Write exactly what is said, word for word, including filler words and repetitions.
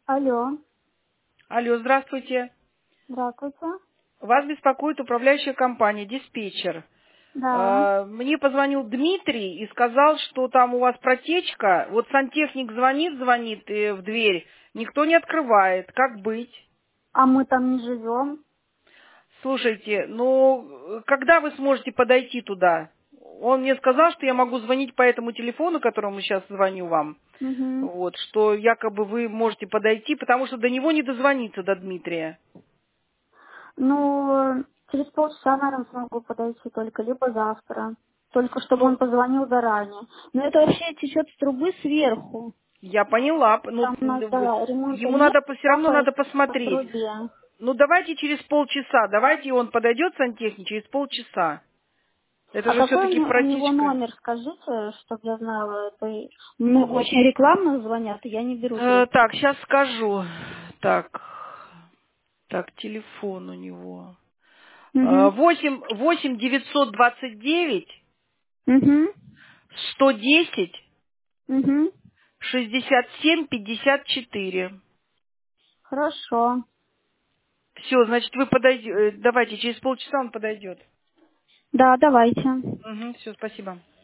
Алло, Алло, здравствуйте. здравствуйте. Вас беспокоит управляющая компания «Диспетчер». Да. Э, Мне позвонил Дмитрий и сказал, что там у вас протечка. Вот сантехник звонит, звонит э, в дверь, никто не открывает. Как быть? А мы там не живем. Слушайте, ну, э, когда вы сможете подойти туда? Он мне сказал, что я могу звонить по этому телефону, которому сейчас звоню вам. Угу. Вот, что якобы вы можете подойти, потому что до него не дозвониться, до Дмитрия. Ну, через полчаса, наверное, смогу подойти только, либо завтра. Только чтобы он Ну, позвонил заранее. Но это вообще течет с трубы сверху. я поняла. Ну, Там у нас, да, ремонта ему нет, надо все равно капает надо по посмотреть. трубе. Ну, давайте через полчаса. Давайте он подойдет, сантехник, через полчаса. Это А же какой у все-таки не- у него протечка. номер, скажите, чтобы я знала. Это и много очень рекламных звонят, и я не беру Э, трубку. так, сейчас скажу. Так, так, телефон у него. Э, Угу. восемь, восемь девятьсот двадцать девять Угу. сто десять Угу. шестьдесят семь пятьдесят четыре. Хорошо. Все, значит, вы подойдете. Давайте, через полчаса он подойдет. Да, давайте. Угу, все, спасибо.